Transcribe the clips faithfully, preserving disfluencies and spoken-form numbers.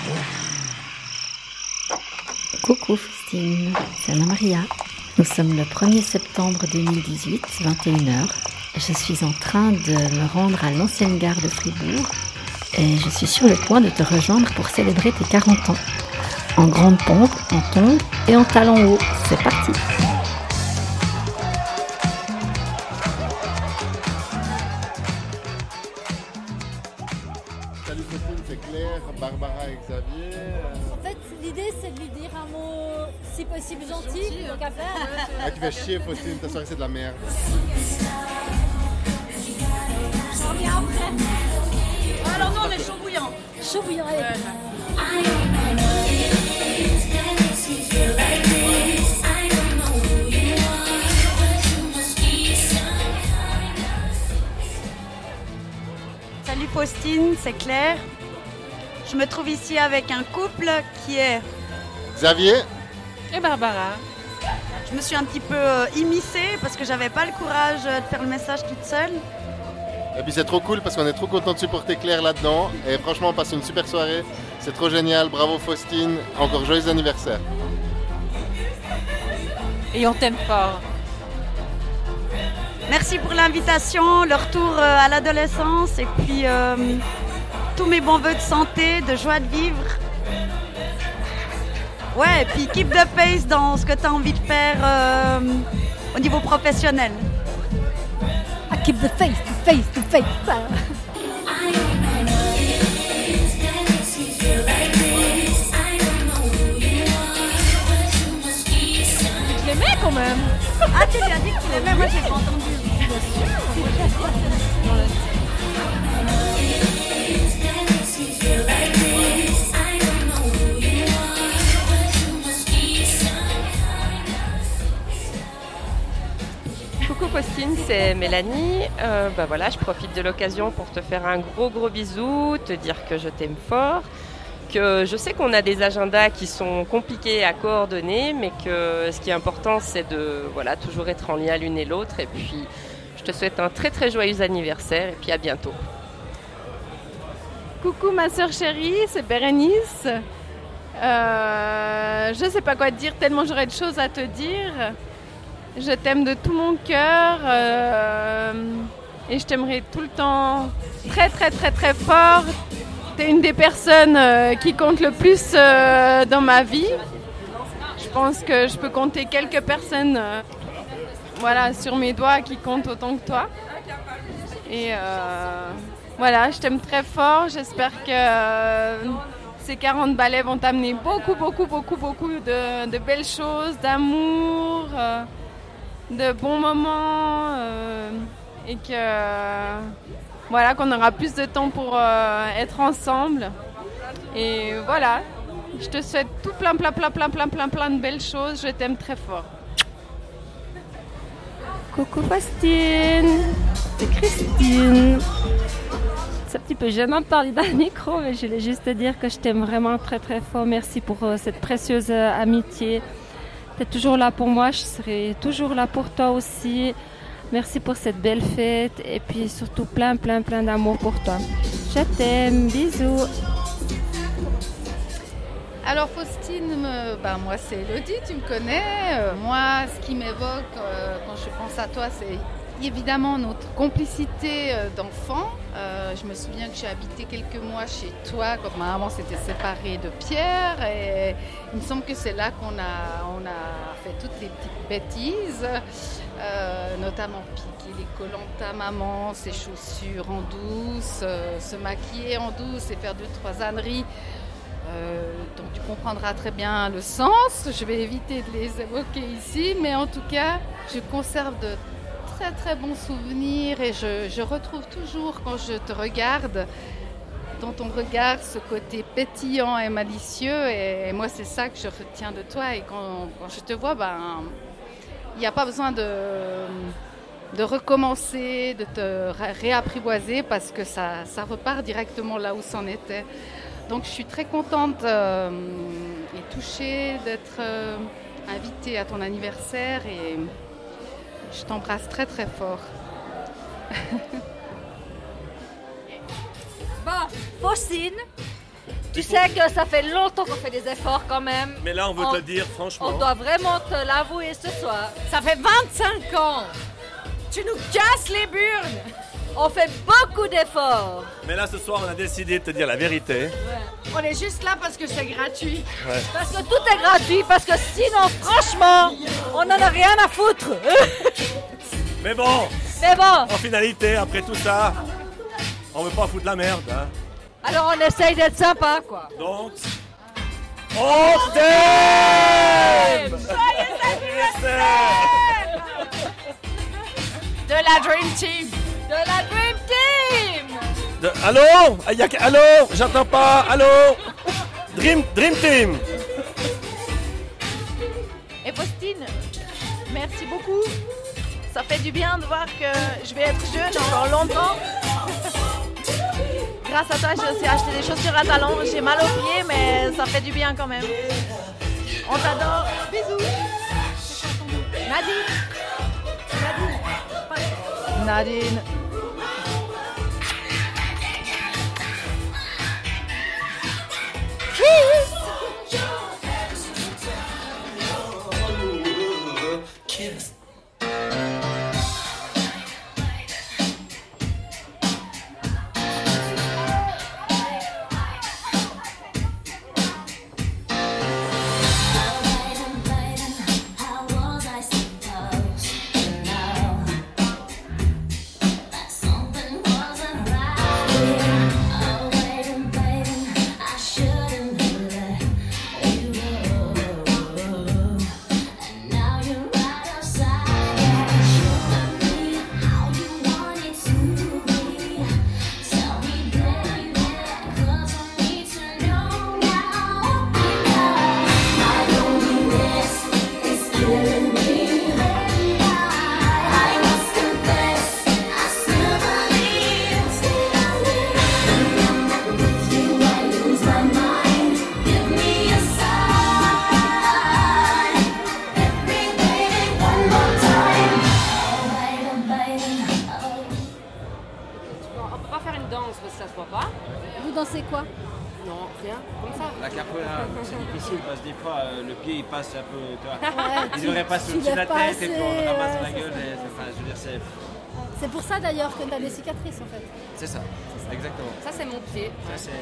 Coucou Faustine, c'est Anna-Maria. Nous sommes le premier septembre deux mille dix-huit, vingt et une heures. Je suis en train de me rendre à l'ancienne gare de Fribourg et je suis sur le point de te rejoindre pour célébrer tes quarante ans. En grande pompe, en tongs et en talons hauts. C'est parti! Salut Faustine, c'est Claire, Barbara et Xavier. En fait, l'idée c'est de lui dire un mot si possible gentil, gentil donc à faire. Ah, tu fais chier Faustine, ta soirée c'est de la merde. Je reviens après. Alors non, on est chaud bouillant. Chaud bouillant, allez. Ouais. Salut Faustine, c'est Claire. Je me trouve ici avec un couple qui est Xavier Et Barbara. Je me suis un petit peu euh, immiscée parce que j'avais pas le courage euh, de faire le message toute seule. Et puis c'est trop cool parce qu'on est trop content de supporter Claire là-dedans. Et franchement on passe une super soirée, c'est trop génial, bravo Faustine, encore joyeux anniversaire. Et on t'aime fort. Merci pour l'invitation, le retour euh, à l'adolescence et puis euh, tous mes bons voeux de santé, de joie de vivre. Ouais, et puis keep the pace dans ce que tu as envie de faire euh, au niveau professionnel. I keep the face, the face, the face. Je l'aimais quand même. Ah, tu lui as dit que tu l'aimais, moi j'ai pas entendu. Coucou Faustine, c'est Mélanie. Euh, bah voilà, je profite de l'occasion pour te faire un gros gros bisou, te dire que je t'aime fort, que je sais qu'on a des agendas qui sont compliqués à coordonner, mais que ce qui est important, c'est de voilà, toujours être en lien l'une et l'autre. Et puis, je te souhaite un très très joyeux anniversaire et puis à bientôt. Coucou ma sœur chérie, c'est Bérénice. Euh, je ne sais pas quoi te dire, tellement j'aurais de choses à te dire. Je t'aime de tout mon cœur euh, et je t'aimerai tout le temps très très très très fort. Tu es une des personnes euh, qui compte le plus euh, dans ma vie. Je pense que je peux compter quelques personnes euh, voilà, sur mes doigts qui comptent autant que toi. Et euh, voilà, je t'aime très fort. J'espère que euh, ces quarante balais vont t'amener beaucoup, beaucoup, beaucoup, beaucoup de, de belles choses, d'amour, euh, de bons moments euh, et que euh, voilà, qu'on aura plus de temps pour euh, être ensemble. Et voilà, je te souhaite tout plein, plein, plein, plein, plein, plein, plein de belles choses. Je t'aime très fort. Coucou Faustine, c'est Christine. C'est un petit peu gênant de parler dans le micro, mais je voulais juste te dire que je t'aime vraiment très très fort. Merci pour euh, cette précieuse euh, amitié. Tu es toujours là pour moi, je serai toujours là pour toi aussi. Merci pour cette belle fête et puis surtout plein plein plein d'amour pour toi. Je t'aime, bisous. Alors Faustine, me, bah moi c'est Elodie, tu me connais. Euh, moi, ce qui m'évoque euh, quand je pense à toi, c'est évidemment notre complicité euh, d'enfants. Euh, je me souviens que j'ai habité quelques mois chez toi quand ma maman s'était séparée de Pierre. Et il me semble que c'est là qu'on a, on a fait toutes les petites bêtises, euh, notamment piquer les collants de ta maman, ses chaussures en douce, euh, se maquiller en douce et faire deux, trois âneries. Euh, donc tu comprendras très bien le sens. Je vais éviter de les évoquer ici, mais en tout cas, je conserve de très très bons souvenirs et je, je retrouve toujours quand je te regarde dans ton regard ce côté pétillant et malicieux et, et moi c'est ça que je retiens de toi et quand, quand je te vois, ben, il n'y a pas besoin de, de recommencer, de te ré- réapprivoiser parce que ça, ça repart directement là où c'en était. Donc je suis très contente euh, et touchée d'être euh, invitée à ton anniversaire et je t'embrasse très très fort. Bon, Faustine, Tu sais que ça fait longtemps qu'on fait des efforts quand même. Mais là, on veut on, te le dire, franchement. On doit vraiment te l'avouer ce soir. Ça fait vingt-cinq ans. Tu nous casses les burnes. On fait beaucoup d'efforts. Mais là, ce soir, on a décidé de te dire la vérité. Ouais. On est juste là parce que c'est gratuit. Ouais. Parce que tout est gratuit, parce que sinon, franchement, on n'en a rien à foutre. Mais bon, Mais bon. En finalité, après tout ça, on veut pas foutre la merde. Hein. Alors on essaye d'être sympa, quoi. Donc, on t'aime. Joyeux anniversaire de la Dream Team. De la Dream Team. De... Allô ah, y a... Allô J'entends pas. Allô Dream, Dream Team. Et Faustine, merci beaucoup. Ça fait du bien de voir que je vais être jeune encore longtemps. Grâce à toi, j'ai aussi acheté des chaussures à talons. J'ai mal aux pieds, mais ça fait du bien quand même. On t'adore. Bisous. Nadine. Nadine. Nadine. Kiss. dansez quoi? Non, rien, comme ça. La capoeira, c'est difficile parce que des fois euh, le pied il passe un peu, tu vois. Ouais, il tu- devrait passer tu au-dessus de la lèves pas tête et puis on assez, ramasse ouais, la c'est gueule. ça. Et, enfin, je veux dire, c'est. C'est pour ça d'ailleurs que tu as des cicatrices en fait. C'est ça, exactement. Ça, c'est mon pied. Ça, c'est.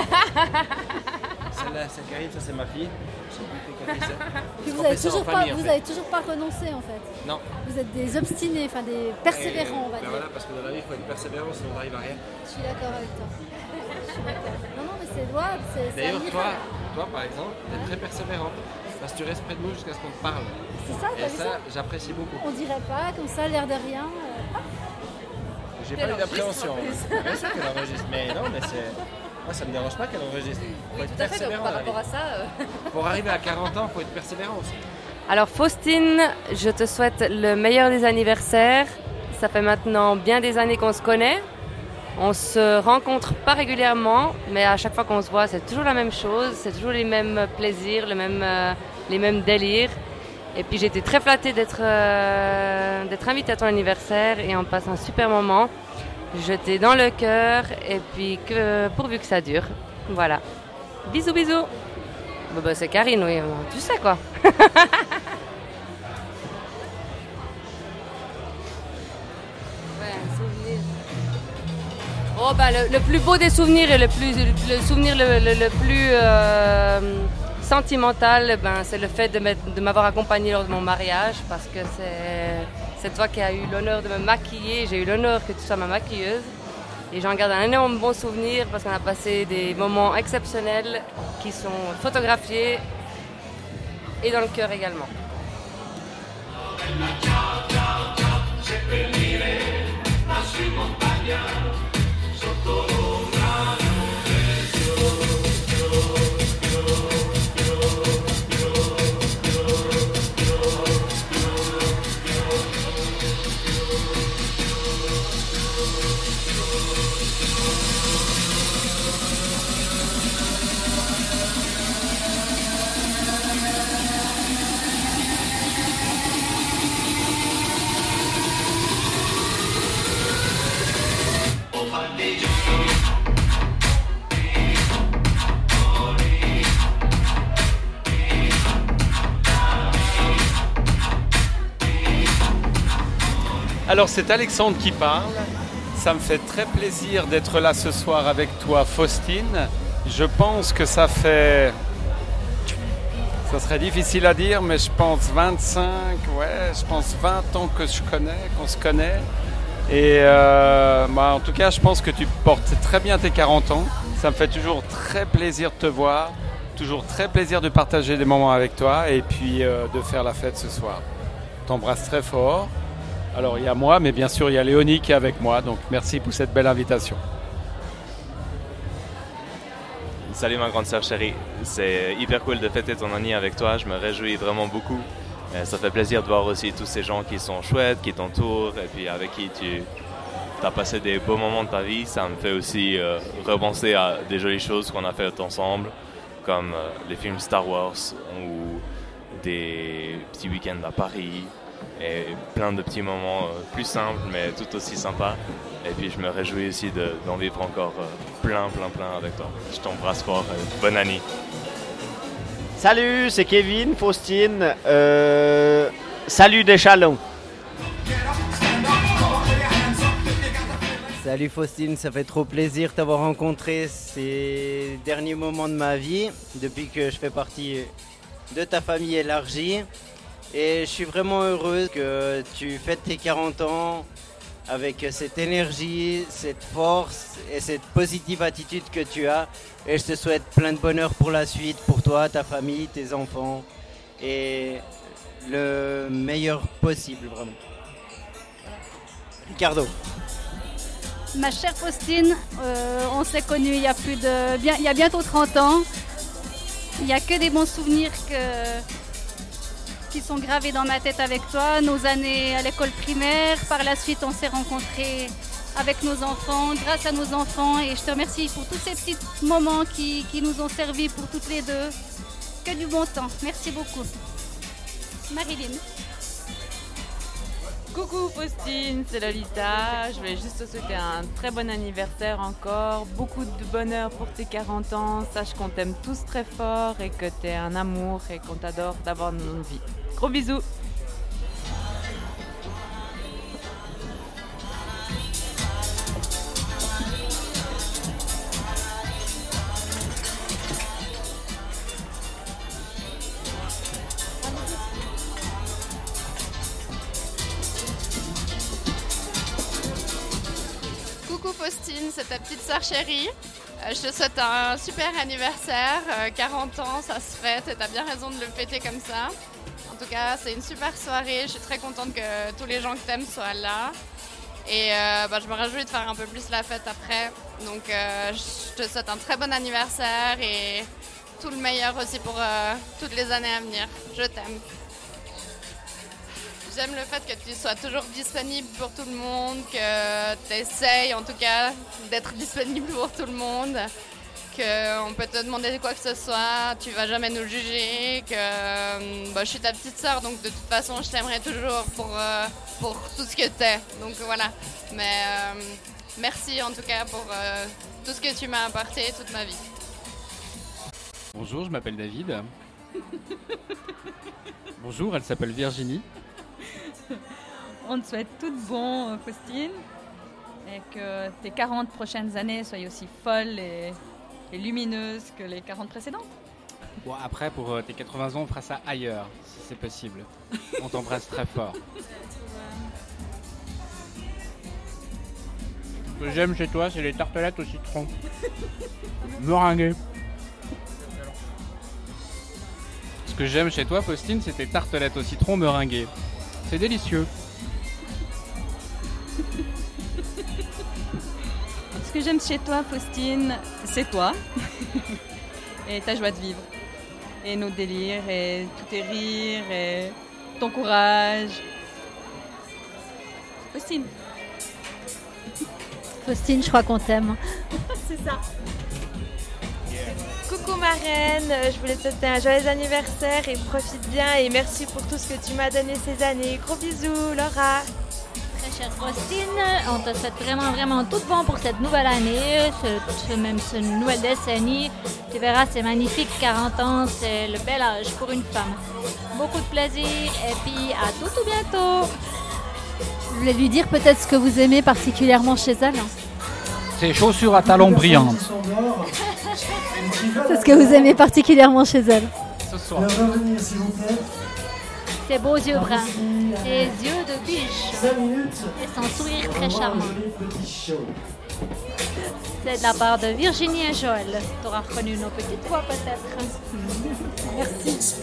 Celle-là, c'est Karine, ça, c'est ma fille. C'est plus que Karine, ça. Puis On vous fait avez ça en toujours pas, famille, en vous fait. avez toujours pas renoncé en fait. Non. Vous êtes des obstinés, enfin des persévérants on va Ben dire. voilà, parce que dans la vie, il faut être persévérant, sinon on n'arrive à rien. Je suis d'accord avec toi. Je suis d'accord. Non non mais c'est louable, c'est c'est D'ailleurs, toi, admirable. toi, par exemple, tu es très persévérant. Parce que tu restes près de nous jusqu'à ce qu'on te parle. C'est ça, Et t'as vu ça, ça j'apprécie beaucoup. On dirait pas comme ça, l'air de rien. euh, hop. J'ai Qu'elle pas eu d'appréhension. enregistre, en plus. Bien sûr qu'elle enregistre, mais non, mais c'est. Moi, ça me dérange pas qu'elle enregistre. Faut être Tout à fait, donc persévérant. par dans la rapport à vie. ça. euh, Pour arriver à quarante ans, il faut être persévérant aussi. Alors Faustine, je te souhaite le meilleur des anniversaires. Ça fait maintenant bien des années qu'on se connaît. On se rencontre pas régulièrement, mais à chaque fois qu'on se voit, c'est toujours la même chose. C'est toujours les mêmes plaisirs, le même, euh, les mêmes délires. Et puis j'ai été très flattée d'être euh, d'être invitée à ton anniversaire et on passe un super moment. Je t'ai dans le cœur et puis que pourvu que ça dure. Voilà. Bisous, bisous. Bah, bah, c'est Karine, oui, tu sais quoi. Ouais, un souvenir. Oh, bah, le, le plus beau des souvenirs et le, plus, le souvenir le, le- le plus euh, sentimental, ben, c'est le fait de m'être- de m'avoir accompagnée lors de mon mariage parce que c'est, c'est toi qui as eu l'honneur de me maquiller. J'ai eu l'honneur que tu sois ma maquilleuse. Et j'en garde un énorme bon souvenir parce qu'on a passé des moments exceptionnels qui sont photographiés et dans le cœur également. Alors c'est Alexandre qui parle. Ça me fait très plaisir d'être là ce soir avec toi, Faustine. Je pense que ça fait... Ça serait difficile à dire, mais je pense vingt-cinq, ouais, je pense vingt ans que je connais, qu'on se connaît. Et euh, bah, en tout cas, je pense que tu portes très bien tes quarante ans. Ça me fait toujours très plaisir de te voir, toujours très plaisir de partager des moments avec toi et puis euh, de faire la fête ce soir. Je t'embrasse très fort. Alors il y a moi, mais bien sûr il y a Léonie qui est avec moi, donc merci pour cette belle invitation. Salut ma grande sœur chérie, c'est hyper cool de fêter ton année avec toi, je me réjouis vraiment beaucoup. Ça fait plaisir de voir aussi tous ces gens qui sont chouettes, qui t'entourent et puis avec qui tu as passé des beaux moments de ta vie. Ça me fait aussi euh, repenser à des jolies choses qu'on a faites ensemble, comme euh, les films Star Wars ou des petits week-ends à Paris et plein de petits moments euh, plus simples mais tout aussi sympas. Et puis je me réjouis aussi de, d'en vivre encore euh, plein, plein, plein avec toi. Je t'embrasse fort et bonne année. Salut, c'est Kevin, Faustine. Euh, salut des Chalons. Salut Faustine, ça fait trop plaisir de t'avoir rencontré ces derniers moments de ma vie, depuis que je fais partie de ta famille élargie. Et je suis vraiment heureuse que tu fêtes tes quarante ans avec cette énergie, cette force et cette positive attitude que tu as. Et je te souhaite plein de bonheur pour la suite, pour toi, ta famille, tes enfants. Et le meilleur possible, vraiment. Ricardo. Ma chère Faustine, euh, on s'est connus il y a plus de, bien, il y a bientôt trente ans. Il n'y a que des bons souvenirs que, qui sont gravés dans ma tête avec toi. Nos années à l'école primaire, par la suite on s'est rencontrés avec nos enfants, grâce à nos enfants. Et je te remercie pour tous ces petits moments qui, qui nous ont servi pour toutes les deux. Que du bon temps. Merci beaucoup. Marilyn. Coucou Faustine, c'est Lolita. Je voulais juste te souhaiter un très bon anniversaire encore. Beaucoup de bonheur pour tes quarante ans. Sache qu'on t'aime tous très fort et que t'es un amour et qu'on t'adore d'avoir dans nos vies. Gros bisous. Coucou Faustine, c'est ta petite sœur chérie. Euh, je te souhaite un super anniversaire. Euh, quarante ans, ça se fête et t'as bien raison de le fêter comme ça. En tout cas, c'est une super soirée. Je suis très contente que tous les gens que t'aimes soient là. Et euh, bah, je me réjouis de faire un peu plus la fête après. Donc euh, je te souhaite un très bon anniversaire et tout le meilleur aussi pour euh, toutes les années à venir. Je t'aime. J'aime le fait que tu sois toujours disponible pour tout le monde, que tu essayes en tout cas d'être disponible pour tout le monde, qu'on peut te demander quoi que ce soit, tu vas jamais nous juger, que bah, je suis ta petite sœur donc de toute façon je t'aimerai toujours pour, euh, pour tout ce que t'es. Donc voilà, mais euh, merci en tout cas pour euh, tout ce que tu m'as apporté toute ma vie. Bonjour, je m'appelle David. Bonjour, elle s'appelle Virginie. On te souhaite tout de bon, Faustine, et que tes quarante prochaines années soient aussi folles et, et lumineuses que les quarante précédentes. Bon, après, pour euh, tes quatre-vingts ans, on fera ça ailleurs, si c'est possible. On t'embrasse très fort. Ce que j'aime chez toi, c'est les tartelettes au citron. Meringuées. Ce que j'aime chez toi, Faustine, c'est tes tartelettes au citron meringuées. C'est délicieux. Ce que j'aime chez toi, Faustine, c'est toi et ta joie de vivre et nos délires et tous tes rires et ton courage. Faustine. Faustine, je crois qu'on t'aime. C'est ça. Coucou ma reine, je voulais te souhaiter un joyeux anniversaire et profite bien et merci pour tout ce que tu m'as donné ces années. Gros bisous, Laura. Très chère Faustine, on te souhaite vraiment, vraiment tout bon pour cette nouvelle année, ce, ce, même cette nouvelle décennie. Tu verras, c'est magnifique, quarante ans, c'est le bel âge pour une femme. Beaucoup de plaisir et puis à tout, tout bientôt. Vous voulez lui dire peut-être ce que vous aimez particulièrement chez elle? Ses chaussures à talons brillantes. C'est ce que vous aimez particulièrement chez elle. Ce soir. Ses beaux yeux bruns, ses yeux de biche et son sourire très charmant. C'est de la part de Virginie et Joël. Tu auras reconnu nos petites voix peut-être. Merci.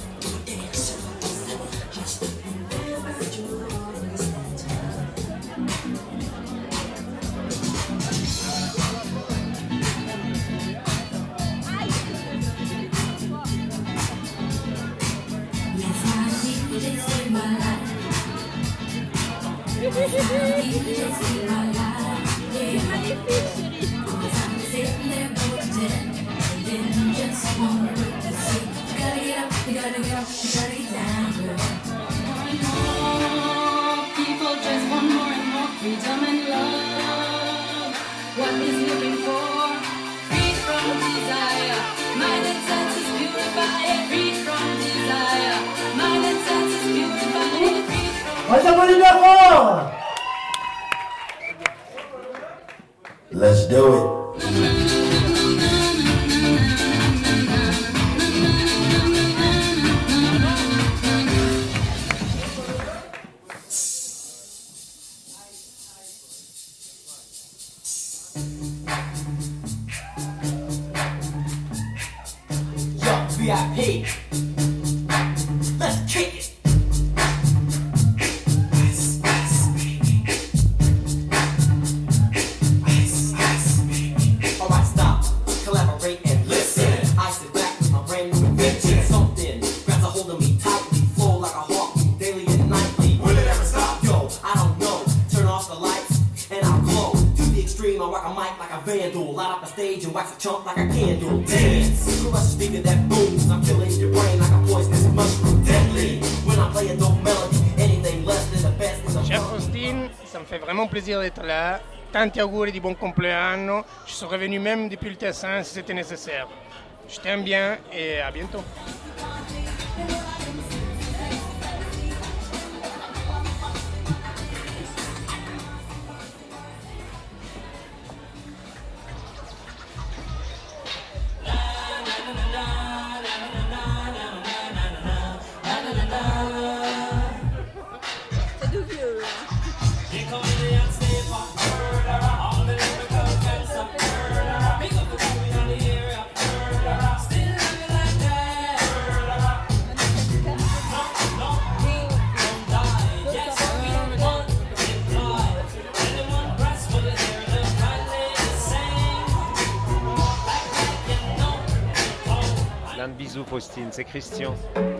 Let's do it. Yo, V I P. Let's kick it. Alright, stop, collaborate and listen. I sit back with my brand new invention. Something grabs a hold of me tightly, flow like a heartbeat daily and nightly. Will it ever stop? Yo, I don't know. Turn off the lights and I'll glow. To the extreme, I rock a mic like a vandal. Light up the stage and wax a chump like a candle. Dance, crush a speaker that booms. I'm killing your brain like a poisonous mushroom. Deadly, when I play a dope melody, anything less than the best is a Cher Faustine, ça me fait vraiment plaisir d'être là. Tanti auguri di buon compleanno. Je serais venu même depuis le Tessin si c'était nécessaire. Je t'aime bien et à bientôt. Un bisou Faustine, c'est Christian.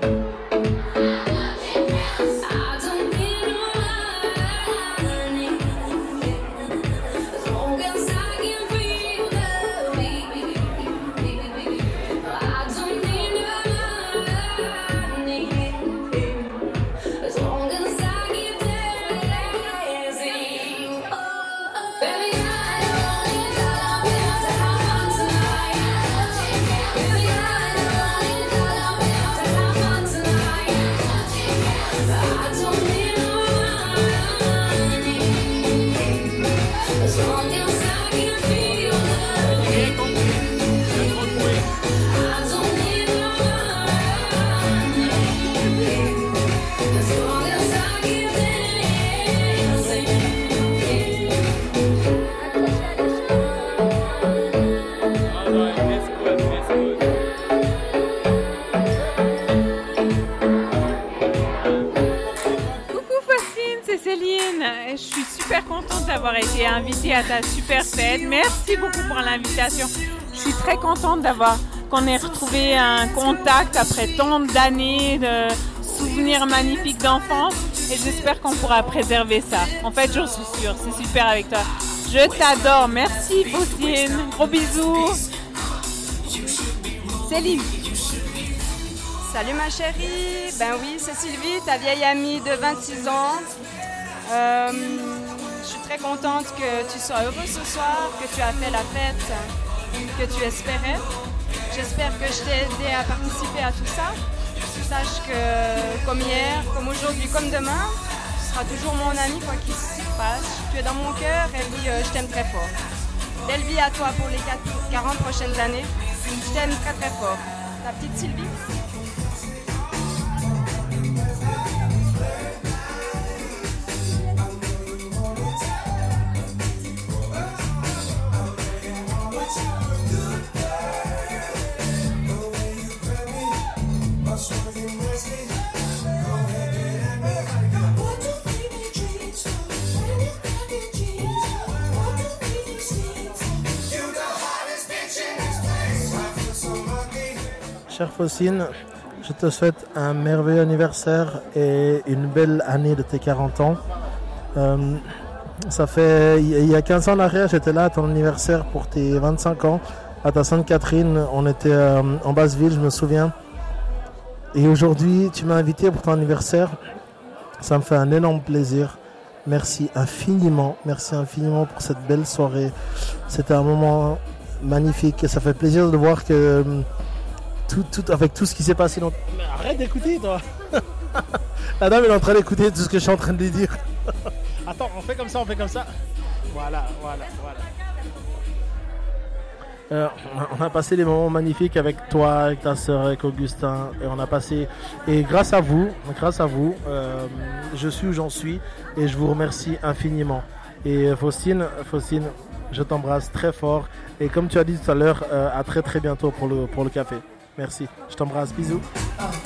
Je suis super contente d'avoir été invitée à ta super fête. Merci beaucoup pour l'invitation. Je suis très contente d'avoir qu'on ait retrouvé un contact après tant d'années de souvenirs magnifiques d'enfance et j'espère qu'on pourra préserver ça. En fait, j'en suis sûre. C'est super avec toi. Je t'adore. Merci Faustine. Gros bisous. Céline. Salut ma chérie. Ben oui, c'est Sylvie, ta vieille amie de vingt-six ans. Euh, je suis très contente que tu sois heureux ce soir, que tu as fait la fête que tu espérais. J'espère que je t'ai aidé à participer à tout ça. Sache que comme hier, comme aujourd'hui, comme demain, seras toujours mon ami quoi qu'il se passe. Tu es dans mon cœur et puis euh, je t'aime très fort. Belle vie à toi pour les quarante prochaines années. Je t'aime très très fort. Ta petite Sylvie. Chère Faustine, je te souhaite un merveilleux anniversaire et une belle année de tes quarante ans. Euh, ça fait, il y a quinze ans en arrière, j'étais là à ton anniversaire pour tes vingt-cinq ans, à ta Sainte-Catherine. On était euh, en Basse-Ville, je me souviens. Et aujourd'hui, tu m'as invité pour ton anniversaire. Ça me fait un énorme plaisir. Merci infiniment, merci infiniment pour cette belle soirée. C'était un moment magnifique et ça fait plaisir de voir que Tout, tout, avec tout ce qui s'est passé dans... Mais arrête d'écouter toi. La dame elle est en train d'écouter tout ce que je suis en train de lui dire. Attends, on fait comme ça, on fait comme ça. Voilà, voilà, voilà. Euh, on a passé des moments magnifiques avec toi, avec ta soeur, avec Augustin. Et on a passé... Et grâce à vous, grâce à vous, euh, je suis où j'en suis. Et je vous remercie infiniment. Et Faustine, Faustine, je t'embrasse très fort. Et comme tu as dit tout à l'heure, euh, à très très bientôt pour le, pour le café. Merci, je t'embrasse, bisous.